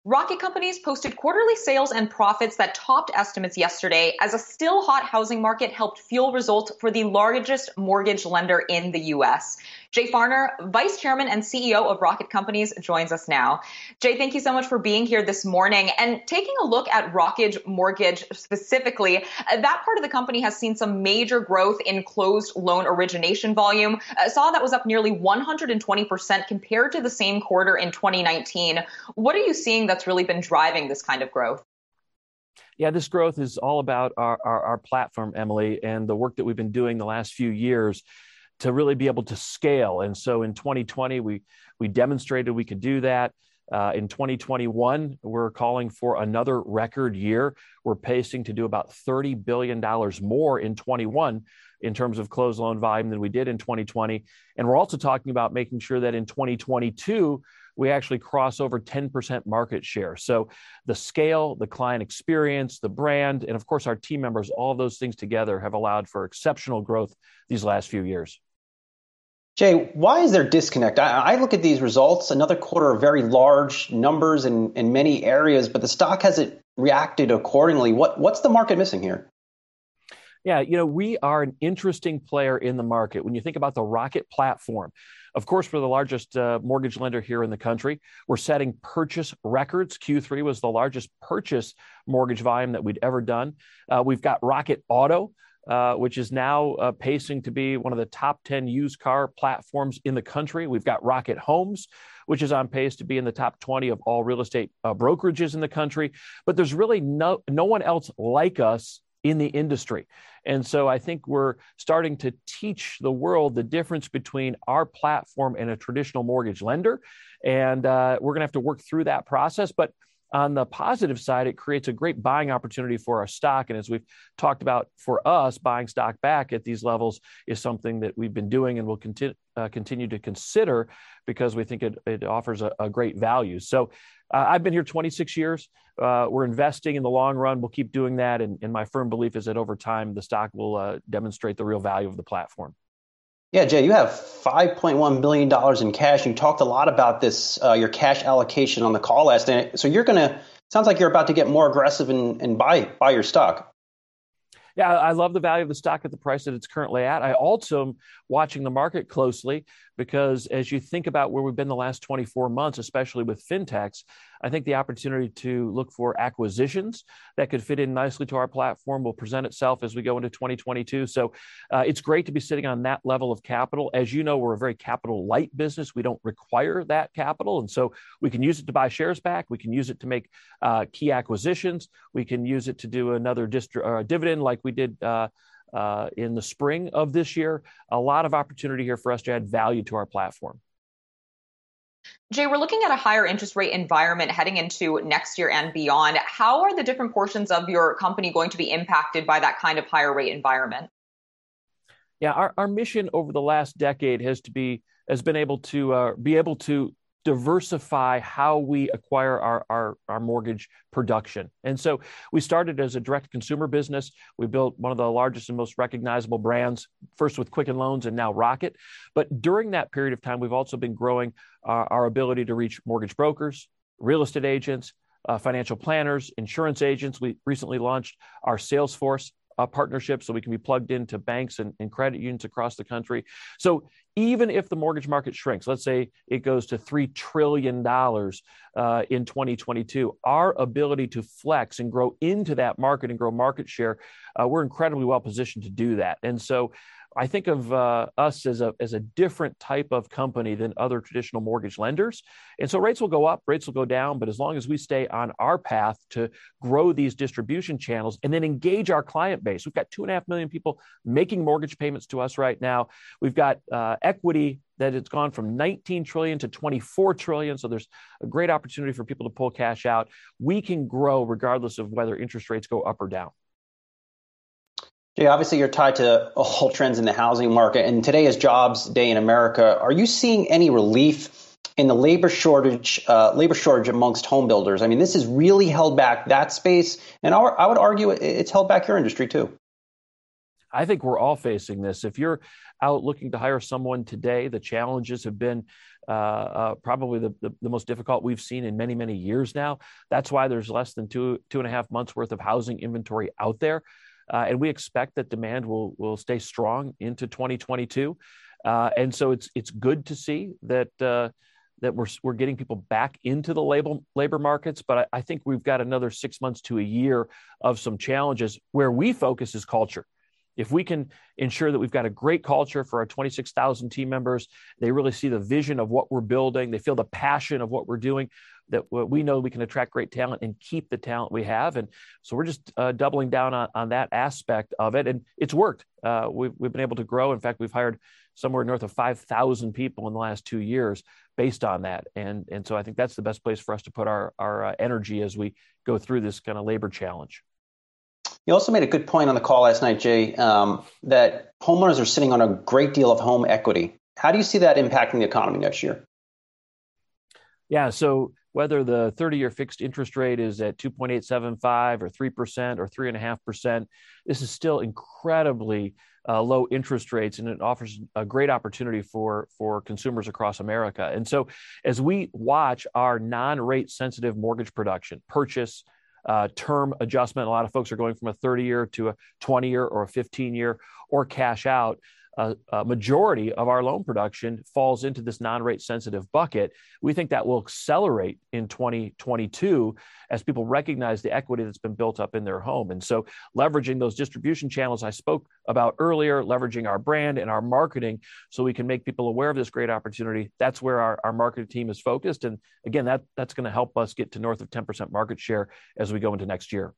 Rocket Companies posted quarterly sales and profits that topped estimates yesterday as a still hot housing market helped fuel results for the largest mortgage lender in the U.S. Jay Farner, Vice Chairman and CEO of Rocket Companies, joins us now. Jay, thank you so much for being here this morning. And taking a look at Rocket Mortgage specifically, that part of the company has seen some major growth in closed loan origination volume. Saw that was up nearly 120% compared to the same quarter in 2019. What are you seeing that's really been driving this kind of growth? Yeah, this growth is all about our platform, Emily, and the work that we've been doing the last few years to really be able to scale. And so in 2020, we demonstrated we could do that. In 2021, we're calling for another record year. We're pacing to do about $30 billion more in 21 in terms of closed loan volume than we did in 2020. And we're also talking about making sure that in 2022, we actually cross over 10% market share. So the scale, the client experience, the brand, and of course, our team members, all of those things together have allowed for exceptional growth these last few years. Jay, why is there disconnect? I look at these results, another quarter of very large numbers in many areas, but the stock hasn't reacted accordingly. What's the market missing here? Yeah, we are an interesting player in the market. When you think about the Rocket platform, of course, we're the largest mortgage lender here in the country. We're setting purchase records. Q3 was the largest purchase mortgage volume that we'd ever done. We've got Rocket Auto, which is now pacing to be one of the top 10 used car platforms in the country. We've got Rocket Homes, which is on pace to be in the top 20 of all real estate brokerages in the country. But there's really no one else like us in the industry. And so I think we're starting to teach the world the difference between our platform and a traditional mortgage lender. And we're going to have to work through that process. But on the positive side, it creates a great buying opportunity for our stock. And as we've talked about, for us, buying stock back at these levels is something that we've been doing and will continue to consider because we think it offers a great value. So I've been here 26 years. We're investing in the long run. We'll keep doing that. And my firm belief is that over time, the stock will demonstrate the real value of the platform. Yeah, Jay, you have $5.1 billion in cash. You talked a lot about this, your cash allocation on the call last night. So sounds like you're about to get more aggressive and buy your stock. Yeah, I love the value of the stock at the price that it's currently at. I also am watching the market closely because as you think about where we've been the last 24 months, especially with fintechs, I think the opportunity to look for acquisitions that could fit in nicely to our platform will present itself as we go into 2022. So it's great to be sitting on that level of capital. As you know, we're a very capital light business. We don't require that capital. And so we can use it to buy shares back. We can use it to make key acquisitions. We can use it to do another dividend like we did in the spring of this year. A lot of opportunity here for us to add value to our platform. Jay, we're looking at a higher interest rate environment heading into next year and beyond. How are the different portions of your company going to be impacted by that kind of higher rate environment? Yeah, our mission over the last decade has been able to diversify how we acquire our mortgage production. And so we started as a direct consumer business. We built one of the largest and most recognizable brands, first with Quicken Loans and now Rocket. But during that period of time, we've also been growing our ability to reach mortgage brokers, real estate agents, financial planners, insurance agents. We recently launched our Salesforce partnership so we can be plugged into banks and credit unions across the country. So even if the mortgage market shrinks, let's say it goes to $3 trillion in 2022, our ability to flex and grow into that market and grow market share, we're incredibly well positioned to do that. And so I think of us as a different type of company than other traditional mortgage lenders. And so rates will go up, rates will go down, but as long as we stay on our path to grow these distribution channels and then engage our client base, we've got 2.5 million people making mortgage payments to us right now. We've got equity that it's gone from 19 trillion to 24 trillion. So there's a great opportunity for people to pull cash out. We can grow regardless of whether interest rates go up or down. Jay, obviously you're tied to all trends in the housing market, and today is Jobs Day in America. Are you seeing any relief in the labor shortage amongst home builders? I mean, this has really held back that space, and I would argue it's held back your industry too. I think we're all facing this. If you're out looking to hire someone today, the challenges have been probably the most difficult we've seen in many, many years now. That's why there's less than 2.5 months worth of housing inventory out there. And we expect that demand will stay strong into 2022. And so it's good to see that we're getting people back into the labor markets. But I think we've got another 6 months to a year of some challenges. Where we focus is culture. If we can ensure that we've got a great culture for our 26,000 team members, they really see the vision of what we're building, they feel the passion of what we're doing, that we know we can attract great talent and keep the talent we have. And so we're just doubling down on that aspect of it. And it's worked. We've been able to grow. In fact, we've hired somewhere north of 5,000 people in the last 2 years based on that. And so I think that's the best place for us to put our energy as we go through this kind of labor challenge. You also made a good point on the call last night, Jay, that homeowners are sitting on a great deal of home equity. How do you see that impacting the economy next year? Yeah, so whether the 30-year fixed interest rate is at 2.875 or 3% or 3.5%, this is still incredibly low interest rates, and it offers a great opportunity for consumers across America. And so as we watch our non-rate sensitive mortgage production, purchase, term adjustment, a lot of folks are going from a 30-year to a 20-year or a 15-year or cash out. A majority of our loan production falls into this non-rate sensitive bucket. We think that will accelerate in 2022 as people recognize the equity that's been built up in their home. And so leveraging those distribution channels I spoke about earlier, leveraging our brand and our marketing so we can make people aware of this great opportunity, that's where our marketing team is focused. And again, that's going to help us get to north of 10% market share as we go into next year.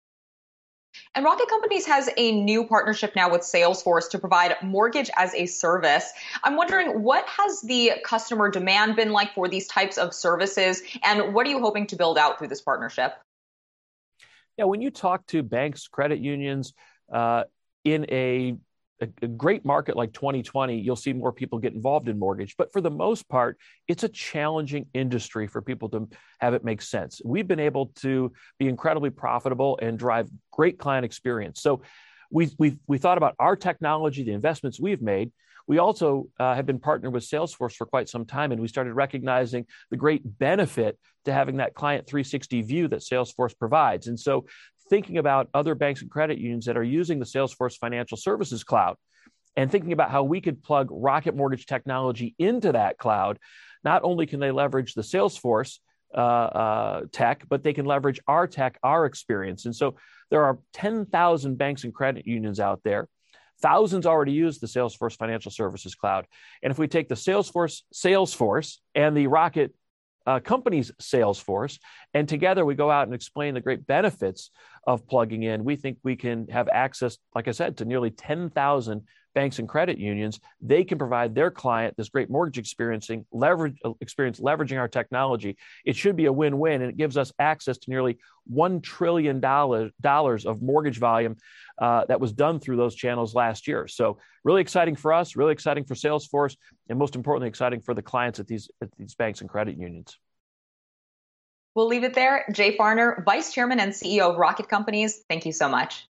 And Rocket Companies has a new partnership now with Salesforce to provide mortgage as a service. I'm wondering, what has the customer demand been like for these types of services, and what are you hoping to build out through this partnership? Yeah, when you talk to banks, credit unions, in a great market like 2020, you'll see more people get involved in mortgage. But for the most part, it's a challenging industry for people to have it make sense. We've been able to be incredibly profitable and drive great client experience. So we thought about our technology, the investments we've made. We also have been partnered with Salesforce for quite some time, and we started recognizing the great benefit to having that client 360 view that Salesforce provides. And so thinking about other banks and credit unions that are using the Salesforce Financial Services Cloud and thinking about how we could plug Rocket Mortgage technology into that cloud, not only can they leverage the Salesforce tech, but they can leverage our tech, our experience. And so there are 10,000 banks and credit unions out there. Thousands already use the Salesforce Financial Services Cloud. And if we take the Salesforce and the Rocket company's Salesforce, and together we go out and explain the great benefits of plugging in, we think we can have access, like I said, to nearly 10,000 banks and credit unions. They can provide their client this great mortgage experience leveraging our technology. It should be a win-win, and it gives us access to nearly $1 trillion of mortgage volume that was done through those channels last year. So really exciting for us, really exciting for Salesforce, and most importantly, exciting for the clients at these banks and credit unions. We'll leave it there. Jay Farner, Vice Chairman and CEO of Rocket Companies, thank you so much.